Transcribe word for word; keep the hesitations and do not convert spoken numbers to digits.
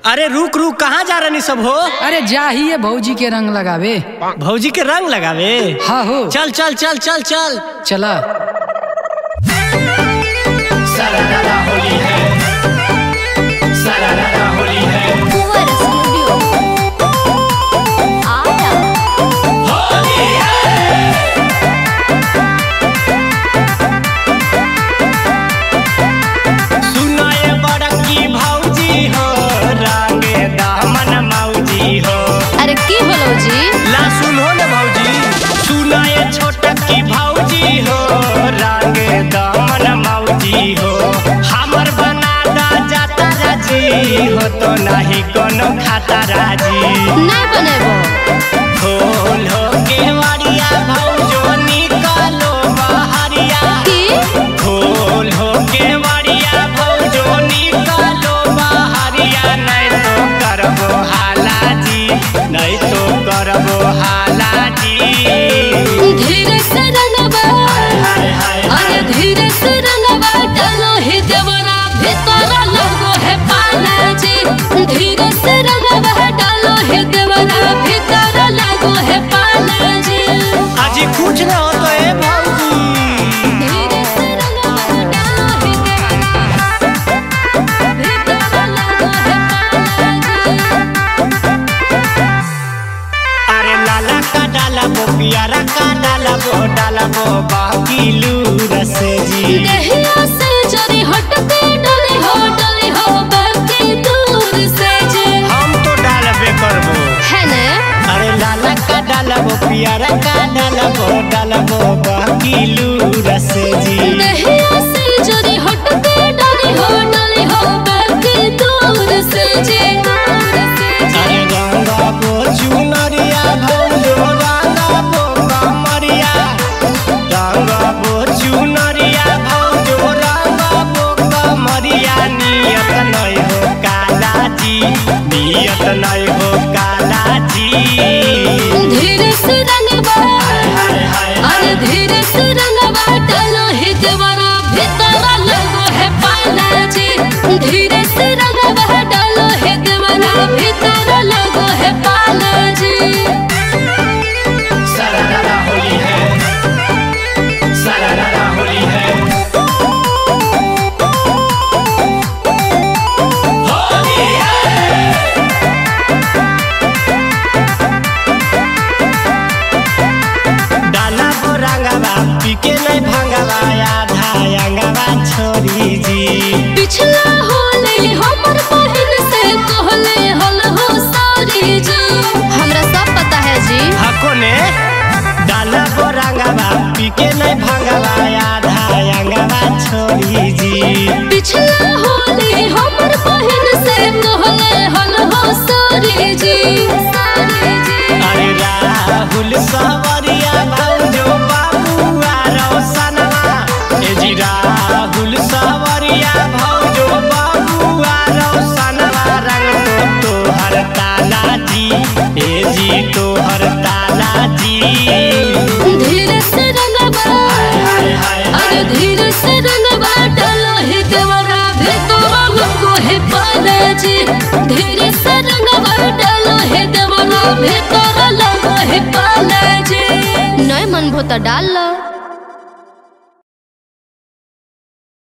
अरे रुक रुक कहाँ जा रही सब हो? अरे जा ही है भौजी के रंग लगावे। भौजी के रंग लगावे? हाँ हो। चल चल चल चल चल चला। सारा होली है, सारा होली है। ला सुनो न भौजी, सुना ये छोटा की भौजी हो, रागे दामन मौजी हो, हमर बना दा जाता राजी हो तो नहीं कोनो खाता राजी। नहीं बनेबो। खोल हो केवड़िया भौजो निकालो बहरिया। की? खोल हो केवड़िया भौजो निकालो बहरिया, नहीं तो करबो हालाजी, नहीं तो करबो हालाजी। धीरे से रंगवा, अरे धीरे से रंगवा, डालो ही देवरा भीतर लगो है पालाजी। धीरे से रंगवा, डालो ही देवरा भीतर लगो है पालाजी। अजी कुछ न हो तो ए भौजी। धीरे से रंगवा, डालो ही देवरा भीतर लगो है पालाजी। अरे लाला का डाला वो पियारा का डाला वो डाला वो बाकी लूरस जी। देहिया से जरी हटके डले हो डले हो बाकी दूर से जे। हम तो डालबे करबो है ने। अरे लाला का डाला वो पियारा का डाला वो डाला वो बाकी लूरस जी। देहिया से जरी हटके डले हो डले हो बाकी दूर से जे। अरे रंगा वो चुनरिया भौजो रंगा वो कमरिया, रंगा वो चुनरिया भौजो रंगा वो कमरिया। नियत नहीं हो काला जी, नियत नहीं हो काला जी। धीरे से रंगवा, अरे धीरे से रंगवा, डालो ही देवरा भीतर लगो है पालाजी। धीरे से रंगवा, डालो ही देवरा भीतर लगो है पालाजी। सारा होली है, सारा होली है। होली है। डाला वो रंगवा पीके नहीं भंगवा, आधा अंगवा छोड़ी जी। पिछला होले हमर बहन से कहले हल हो सारी जी। हमरा सब पता है जी। हको ने डाला वो रंगवा पीके नहीं भंगवा, आधा अंगवा छोड़ी जी। पिछला होले हमर बहन से कहले हल हो सारी जी। अरे राहुल सवरिया भौजो बाबुआ रोशनवा, ए जी राहुल सवरिया भौजो बाबुआ रोशनवा। रंग तो तोहर ताला जी, ए जी तोहर ताला जी। धीरे से रंगवा, अरे धीरे से रंगवा, डालो ही देवरा भीतर लगो है पालाजी। धीरे से रंगवा, डालो ही देवरा भीतर लगो है पालाजी। नहीं मन भोता डाल लो।